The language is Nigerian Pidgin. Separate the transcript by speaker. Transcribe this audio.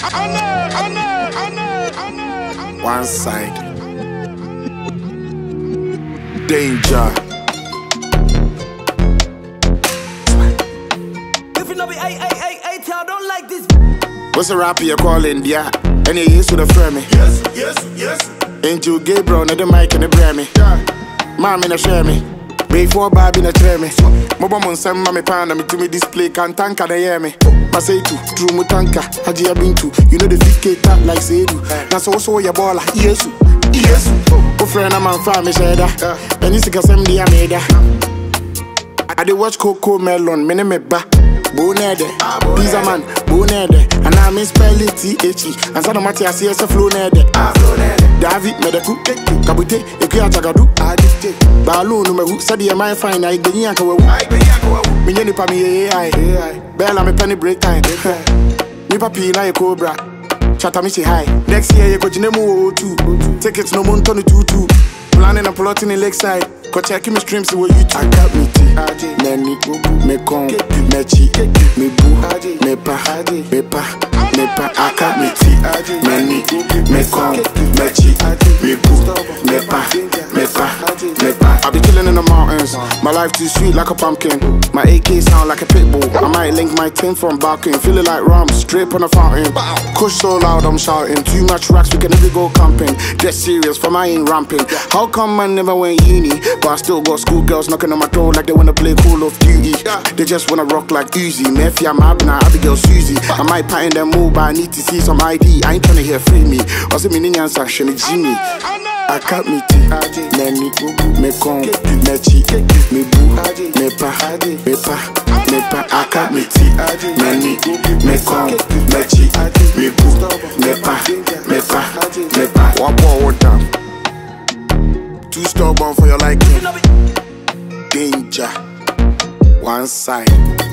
Speaker 1: One side. Danger.
Speaker 2: If you know me, I don't like this.
Speaker 1: What's a rapper you call India? And you used to the firm me.
Speaker 3: Yes.
Speaker 1: Angel Gabriel, no the mic and the brand Mom in a share me. Before Bobby in a tray me. Mobile some mammy pound me to me display can tanka they hear me. I say to true mutanka, Haji been to. You know the 50K tap like Sedu. That's also your baller, yes. Oh friend, I'm on farm, said that. And it's a assembly I made that. I did watch Coco Melon, Menemeba. Bonede, Pizza Man, Bonede, and I miss spelling THE. And Sana Mati, I see a flow nede. David Medeku, Kabute, Ekia Tagadu, Adite, Baloo, Numeru, Sadia, my fine, I get Yanko, Minyani Pami, AI, Bella, me penny break time. Nipapi, na Cobra, Chatamichi High. Next year, you go Jinemu 2. Tickets no Montoni 22. Planning and plotting in Lakeside. Go check me streams to YouTube. I got me tea, Nani, me con, me chi, me boo, me pa, me pa, me pa. I got me tea, Nani, me con, me chi, me boo, me pa, me pa, me pa. I be chilling in the mountains. My life too sweet like a pumpkin. My AK sound like a pit bull. I might link my tin from barking. Feeling like rum, straight on the fountain. Kush so loud I'm shouting. Too much racks, we can never go camping. Get serious, for I ain't ramping. How come I never went uni? But I still got schoolgirls knocking on my door like they wanna play Call of Duty. They just wanna rock like Uzi. Murphy, I'm Abner, Abigail, Susie. I might pattern them all, but I need to see some ID. I ain't tryna hear free me. I was a minion section, it's Jimmy. I cut me tea, Nani, me con, me chi, me boo, me pa, me pa, me pa. I cut me tea, Nani, me con, me chi, me boo, me pa, me pa, me pa. One more down. Too stubborn for your liking. Danger. One side.